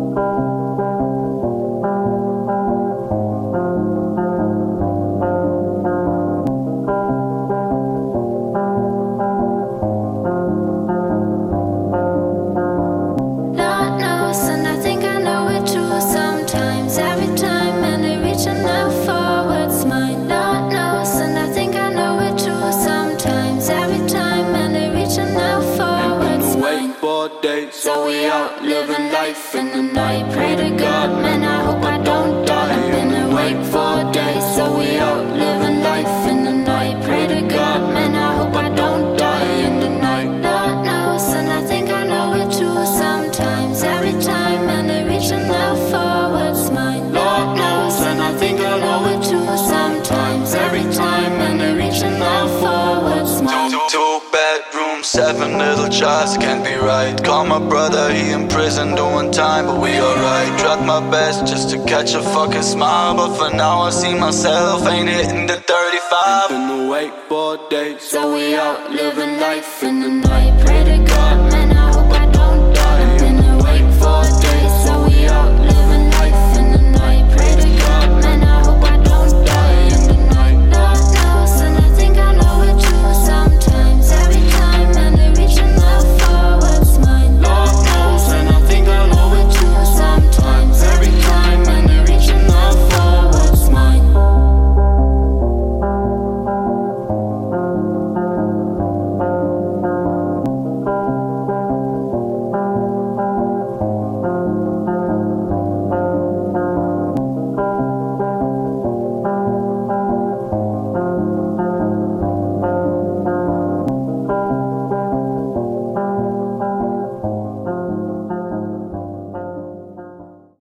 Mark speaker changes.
Speaker 1: So we out living life in the night. Pray to God, man, I hope I don't die. I've been awake for days. So we out living life in the night. Pray to God, man, I hope I don't die in the night. Lord knows, and I think I know it too. Sometimes, every time, and they're reaching out for what's mine. Lord knows, and I think I know it too. Sometimes, every time, and they're reaching out for what's mine.
Speaker 2: Two bedrooms, 7 little jars, can't be right. Call my brother, he in prison doing time, but we alright. Tried my best just to catch a fucking smile, but for now I see myself ain't hitting the 35.
Speaker 1: Been awake for days, so we out living life in the night. Pray to God.